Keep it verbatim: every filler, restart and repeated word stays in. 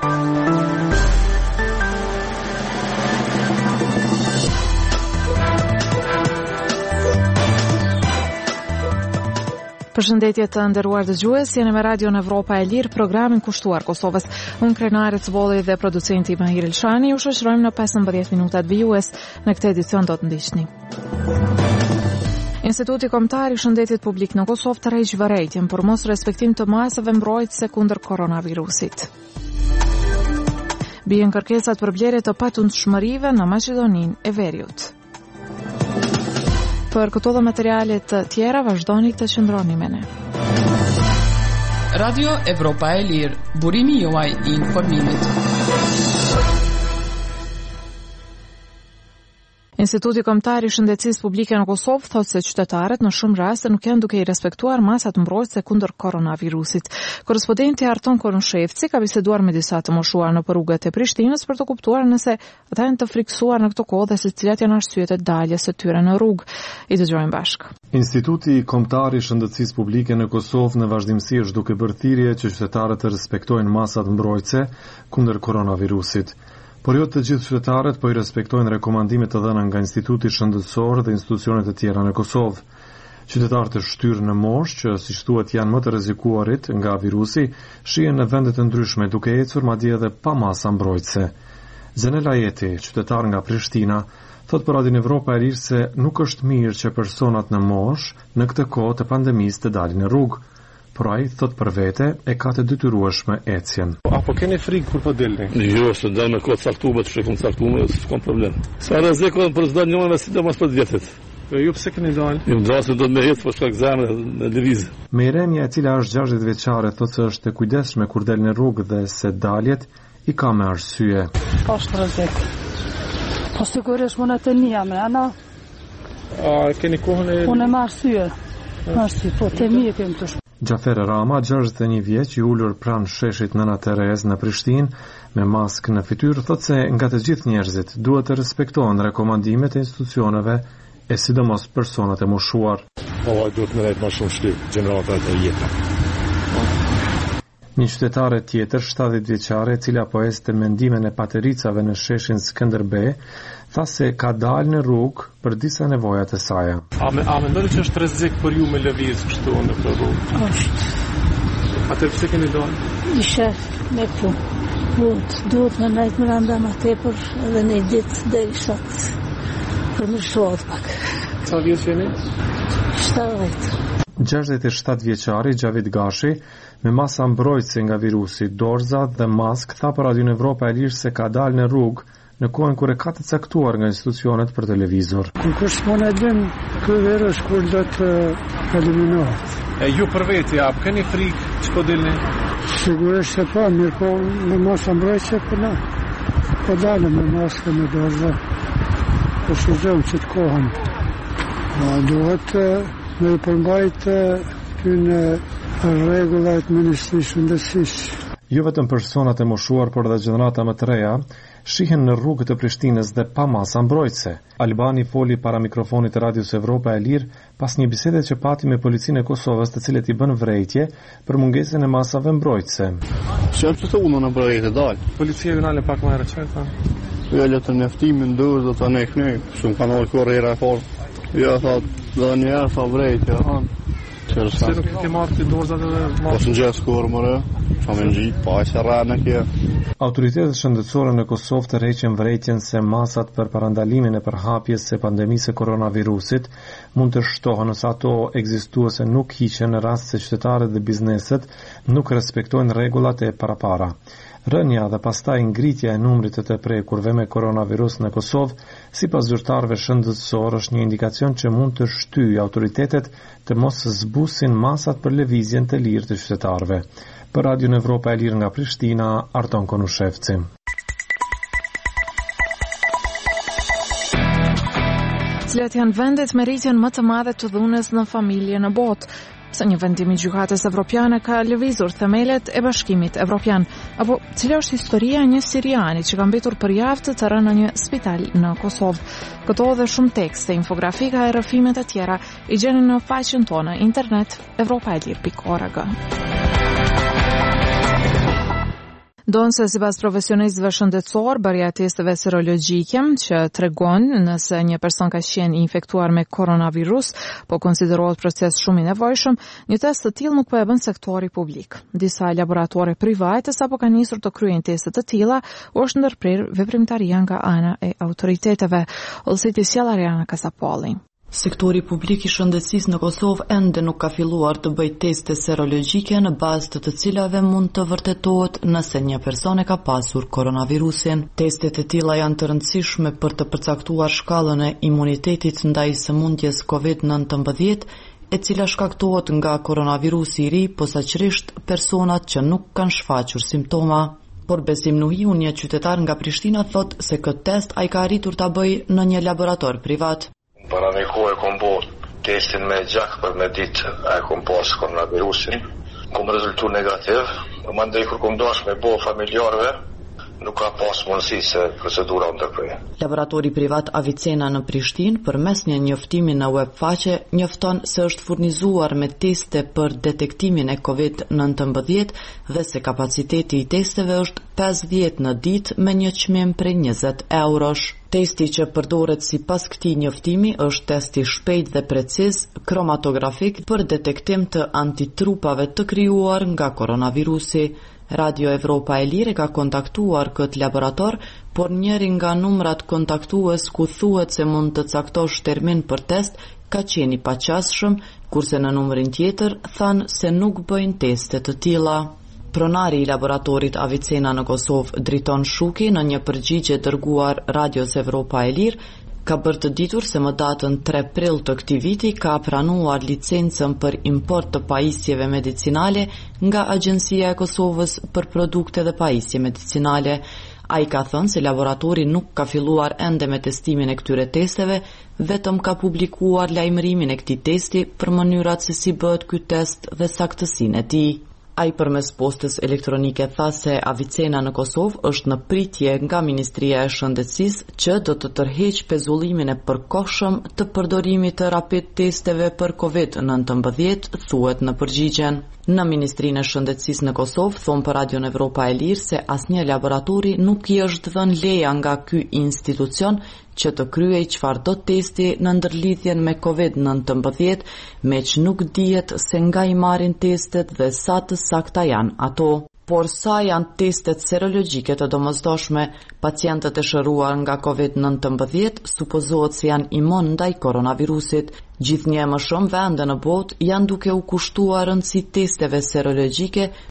Përshëndetje të nderuar dëgjues, jeni me Radio në Evropa e Lirë, programin kushtuar Kosovës. Unë krenare të bolli dhe producenti Mahir Elshani, ju shoqërojmë në pesëmbëdhjetë minutat vijues në këtë edicion do të ndiqni. Instituti Kombëtar i Shëndetit Publik në Kosovë tërheq vërejtjen për mos respektim të masave mbrojtëse kundër koronavirusit. Bien kërkesat për blerje të patundshmërive në Maqedoninë e Veriut. Për këto dhe materialet të tjera, vazhdoni të qëndroni me ne. Radio Evropa e Lirë, burimi juaj i informimit. Instituti Kombëtar i Shëndetësisë Publike në Kosovë thotë se qytetarët në shumë raste nuk janë duke i respektuar masat mbrojtëse kundër koronavirusit. Korrespondenti Arton Konushevci ka biseduar me disa të moshuar në rrugët e Prishtinës për të kuptuar nëse ata janë të friksuar në këtë kohë dhe se cilat janë arsyet e daljes së tyre në rrugë. I dëgjojmë bashkë. Instituti Kombëtar i Shëndetësisë Publike në Kosovë në vazhdimsi është duke bërë thirrje që qytetarët të respektojnë masat mbrojtëse kundër koronavirusit. Por jo të gjithë qytetarët po i respektojnë rekomandimet të dhëna nga Instituti Shëndetësor dhe institucionet e tjera në Kosovë. Qytetarët e shtyrë në moshë, që siç thuhet janë më të rrezikuarit nga virusi, shihen në vende të ndryshme duke ecur madje edhe pa masa mbrojtëse. Zenela Jeti, qytetar nga Prishtina, thot për Radio Evropa e Lirë se nuk është mirë që personat në moshë në këtë kohë të pandemisë të dalin në rrugë. Por ai thot për vete e ka të detyrueshme ecjen. Apo keni frikë kur po dilni? Jo, se do me kohë caktuar, të shkojmë caktuar, s'kam problem. Sa rrezikon për çdo njëri me sidomos për vjetit. Po ju pse keni dalë? Ju ndosë do të më ecë për shkak zemrë në lëviz. Meremja, e cila është gjashtëdhjetë vjeçare, thotë se është e kujdesshme kur del në rrugë dhe se daljet i ka me arsye. Po rrezik. Po sigurisht mund të nia me ana. A keni kohën e Unë më arsye. Arsye po të mirë kem të Gjafer Rama, gjashtëdhjetë e një vjeç, i ulur pranë sheshit Nëna Terez në Prishtinë me maskë në fytyrë, thotë se nga të gjithë njerëzit duhet të respektohen rekomandimet e institucioneve e sidomos personat e moshuar. Po duhet të merret më shumë shtyp gjeneratat e jetës. Një qytetare tjetër, shtatëdhjetë vjeçare, e cila po ecte mendimin e patericave në sheshin Skënderbej, tha se ka dalë në rrugë për disa nevoja të saj. A me a mendoni që është rrezik për ju me lëviz kështu në këtë rrugë? Është. Atë pse keni dalë? Isha me punë. Duhet, duhet në najtë më randa më tepër edhe në ditë dhe ishat për më shohët pak. Sa vjeç jeni? shtatëdhjetë. gjashtëdhjetë e shtatë vjeçari Gjavit Gashi, me masa mbrojtëse nga virusi, dorza dhe mask, tha për Radio Evropa e Lirë se ka dalë në rrugë në kohën kur e ka të caktuar nga institucionet për televizor. Kur kush mund e din, ky virus kur do të eliminohet. E ju për veti, a keni frikë që po dilni? Sigurisht se po, mirë po me masa mbrojtëse për na. Po dalëm me maskë me dorza. Po shuzëm që të kohën. A duhet me i përmbajt kënë rregullat Ministrisë Shëndetësisë. Jo vetëm personat e moshuar, por edhe gjenerata më të reja shihen në rrugët e Prishtinës dhe pa masa mbrojtëse. Albani foli para mikrofonit të Radios Evropa e Lirë pas një bisede që pati me policinë e Kosovës, të cilët i bën vrejtje për mungesën e masave mbrojtëse. Çfarë të thonë në vrejtje dal? Policia vjen pak më herë çfarë tha? Jo, le të njoftimin dorë do ta ne kënej, shumë kanë korrera fort. Jo, thot, do një herë fa vrejtje, ha. Se nuk ke marrë të dorzat edhe marrë? Po së në gjithë skorë, mërë, që me në gjitë, pa e se rrë në kje. Autoritetet shëndetësore në Kosovë të rreqen vrejtjen se masat për parandalimin e përhapjes së pandemisë e koronavirusit mund të shtohen nëse ato ekzistuese nuk hiqen në rast se qytetarët dhe bizneset nuk respektojnë rregullat e parapara. Rënja dhe pastaj ngritja e numrit të të prekurve me koronavirus në Kosovë, sipas zyrtarëve shëndetësor, është një indikacion që mund të shtyjë autoritetet të mos zbusin masat për lëvizjen të lirë të qytetarëve. Për Radio Evropa e Lirë nga Prishtina, Arton Konushevci. Cilat janë vendet me rritjen më të madhe të dhunës në familje në botë? Se një vendim i gjykatës evropiane ka lëvizur themelet e Bashkimit Evropian, apo cila është historia e një siriani që ka mbetur për javë të rënë në një spital në Kosovë. Këto dhe shumë tekste, infografika e rrëfimet e tjera i gjeni në faqen tonë internet evropaelir pikë org. Donse sipas profesionistëve shëndetësor, bërja e testeve serologjike që tregon nëse një person ka qenë infektuar me koronavirus, po konsiderohet proces shumë i nevojshëm, një test të tillë nuk po e bën sektori publik. Disa laboratore private sapo kanë nisur të kryejnë teste të tilla, është ndërprer veprimtaria nga ana e autoriteteve. Olsiti Sjellariana Kasapolli. Sektori publik i shëndetësisë në Kosovë ende nuk ka filluar të bëjë teste serologjike në bazë të të cilave mund të vërtetohet nëse një person e ka pasur koronavirusin. Testet e tilla janë të rëndësishme për të përcaktuar shkallën e imunitetit ndaj sëmundjes kovid nëntëmbëdhjetë, e cila shkaktohet nga koronavirusi i ri, posaçërisht personat që nuk kanë shfaqur simptoma. Por Besim Nuhiu, një qytetar nga Prishtina, thot se këtë test ai ka arritur ta bëjë në një laborator privat. Para një kohë e kom bo testin me gjak për me ditë e kom pas koronavirusin. Kom rezultu negativ. Më ndaj kur kom dash me bo familjarve, nuk ka pas mundësi se procedura unë të krye. Laboratori privat Avicena në Prishtinë, përmes një njoftimi në web faqe, njofton se është furnizuar me teste për detektimin e kovid nëntëmbëdhjetë dhe se kapaciteti i testeve është pesëdhjetë në ditë me një çmim prej njëzet eurosh. Testi që përdoret sipas këtij njoftimi është testi shpejt dhe preciz kromatografik për detektim të antitrupave të krijuar nga koronavirusi. Radio Evropa e Lirë ka kontaktuar këtë laborator, por njëri nga numrat kontaktues ku thuhet se mund të caktosh termin për test ka qenë i paqasshëm, kurse në numrin tjetër thanë se nuk bëjnë teste të tilla. Pronari i laboratorit Avicena në Kosovë, Driton Shuki, në një përgjigje dërguar Radios Evropa e Lirë, ka bërë të ditur se më datën tre prill të këtij viti ka pranuar licencën për import të pajisjeve medicinale nga Agjencia e Kosovës për produkte dhe pajisje medicinale. Ai ka thënë se laboratori nuk ka filluar ende me testimin e këtyre testeve, vetëm ka publikuar lajmërimin e këtij testi për mënyrat se si bëhet ky test dhe saktësinë e tij. Ai përmes postës elektronike tha se Avicena në Kosovë është në pritje nga Ministria e Shëndetësisë që do të tërheqë pezullimin e përkohshëm të përdorimit të rapid testeve për kovid nëntëmbëdhjetë, thuhet në përgjigjen. Në Ministrinë e Shëndetësisë në Kosovë thon për Radion Evropa e Lirë se asnjë laboratori nuk i është dhënë leja nga ky institucion që të kryej çfarëdo testi në ndërlidhjen me kovid nëntëmbëdhjetë, meq nuk dihet se nga i marrin testet dhe sa të sakta janë ato. Por sa janë testet serologjike të domosdoshme, pacientët e shëruar nga kovid nëntëmbëdhjetë supozohet se janë imun ndaj koronavirusit. Gjithnjë më shumë vende në botë janë duke u kushtuar rëndësi testeve serologjike